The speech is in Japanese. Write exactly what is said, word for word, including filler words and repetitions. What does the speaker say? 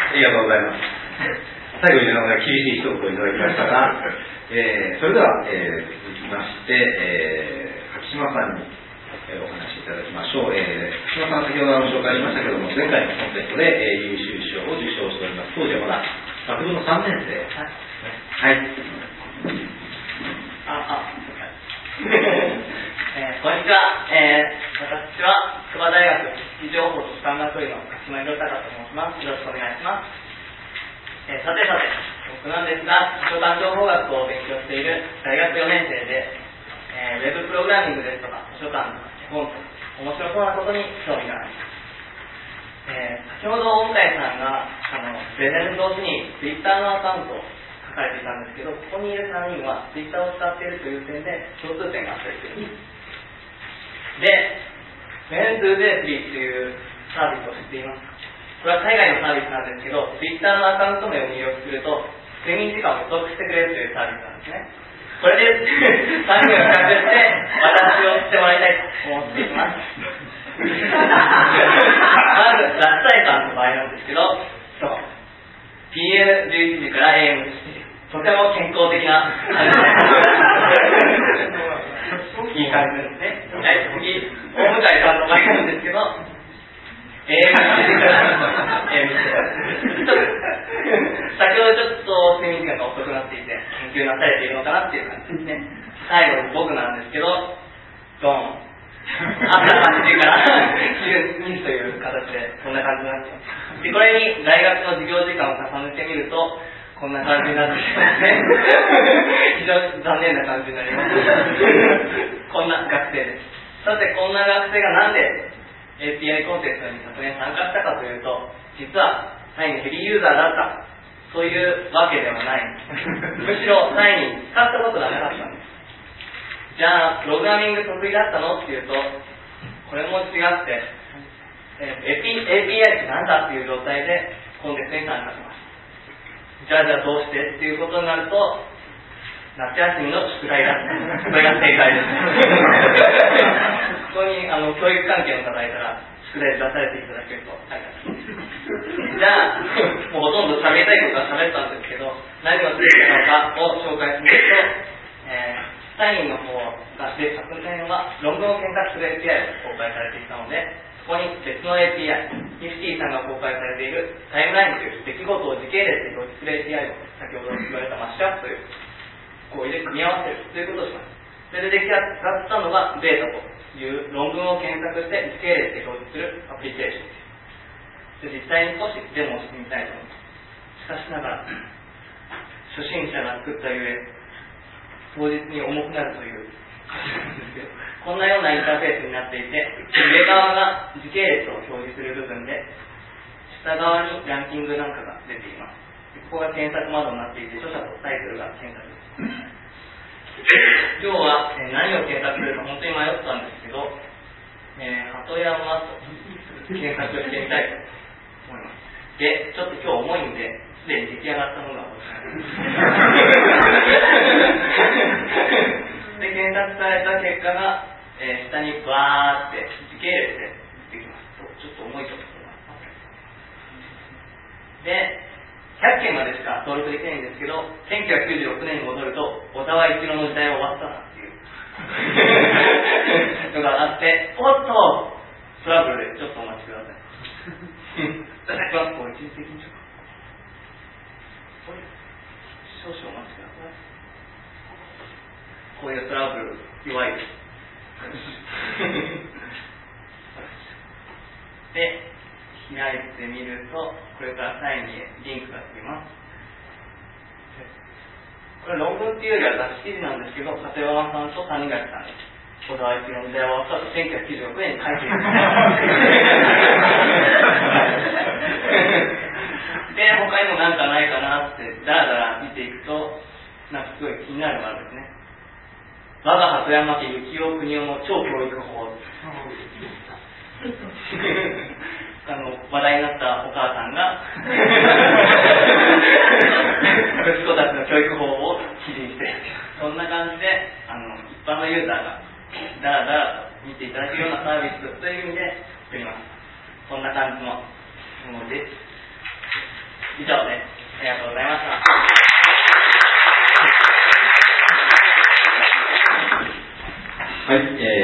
ありがとうございます。最後になかなか厳しい一言をいただきましたが、えー、それでは、えー、続きまして、えー、柿島さんに、えー、お話しいただきましょう。えー、柿島さん、先ほどの紹介ありましたけども、前回のコンテストで、えー、優秀賞を受賞しております。当時はまだ学部のさんねん生。はい。はい。 あ、あ、えー、こんにちは。えー、私は筑波大学地情報と主管学部の柿島博隆と申します。よろしくお願いします。えー、さてさて、僕なんですが、図書館情報学を勉強している大学よねん生で、えー、ウェブプログラミングですとか、図書館とか絵本とか、面白そうなことに興味があります。えー、先ほど大向井さんが、あの、プレゼンの同時に Twitter のアカウントを書かれていたんですけど、ここにいるさんにんは Twitter を使っているという点で共通点があったりする。で、メンズデーフリーというサービスを知っていますか？これは海外のサービスなんですけど、Twitter のアカウント名を入力すると、睡眠時間を予測してくれるというサービスなんですね。これでさんにんを比較して私をしてもらいたいと思っています。まず、ラッサイさんの場合なんですけど、そう ピーエムじゅういちじから エーエムじゅういちじ、とても健康的な感じでいい感じですね。はい、次、大向井さんの場合なんですけど、エーエムじゅういちじから エーエムじゅういちじ、先ほどちょっと睡眠時間が遅くなっていて研究なされているのかなっていう感じですね。最後に僕なんですけど、ドン朝はちじから昼にじという形でこんな感じになっています。でこれに大学の授業時間を重ねてみるとこんな感じになってきますね。非常に残念な感じになります。こんな学生です。さてこんな学生がなんで エーピーアイ コンテストに昨年参加したかというと、実はサインヘビーユーザーだったそういうわけではない。むしろサイン使ったことがなかったんです。じゃあプログラミング得意だったのっていうと、これも違って、えー、エーピーアイ って何だっていう状態でコンテストに参加します。じゃあじゃあどうしてっていうことになると、夏休みの宿題だった。それが正解です。ここにあの教育関係の方いたら宿題出されていただけるとありがたいです。じゃあもうほとんど喋りたいことは喋ったんですけど、何をするのかを紹介すると、えーサインの方がで昨年は論文を検索する エーピーアイ を公開されていたので、そこに別の エーピーアイ、ニフティさんが公開されているタイムラインという出来事を時系列で表示する エーピーアイ を先ほど言われたマッシュアップという行為で組み合わせるということをします。それで出来上がったのがベータという論文を検索して時系列で表示するアプリケーションです。で実際に少しデモをしてみたいと思います。しかしながら初心者が作ったゆえ当日に重くなるというこんなようなインターフェースになっていて、上側が時系列を表示する部分で下側にランキングなんかが出ています。ここが検索窓になっていて、著者とタイトルが検索です。今日は、えー、何を検索するか本当に迷ったんですけど、えー、鳩山と検索してみたいと思います。で、ちょっと今日重いんですでに出来上がったものが欲しいで、検索された結果が、えー、下にバーって時系列でできますと、ちょっと重いと思います。で、ひゃっけんまでしか登録できないんですけど、せんきゅうひゃくきゅうじゅうろくねんに戻ると小沢一郎の時代は終わったなっていうのがあって、おっとトラブルでちょっとお待ちください。いただきます。こう一時的にちょっと少々お待ちください。こういうトラブル弱いです。で、開いてみると、これからサインにリンクがつきます。これ論文っていうよりは雑誌記事なんですけど、片山さんと谷垣さん、小沢一郎の時代は終わったとせんきゅうひゃくきゅうじゅうろくねんに書いている。で、他にもなんかないかなってだらだら見ていくと、なんかすごい気になるのがあるんですね。我が鳩山家幸男国夫の超教育法。あの話題になったお母さんが息子たちの教育法を記事にしている。そんな感じであの一般のユーザーがだらだらと見ていただけるようなサービスという意味で作ります。こんな感じのものです。 以上です。ありがとうございました。 はい、えー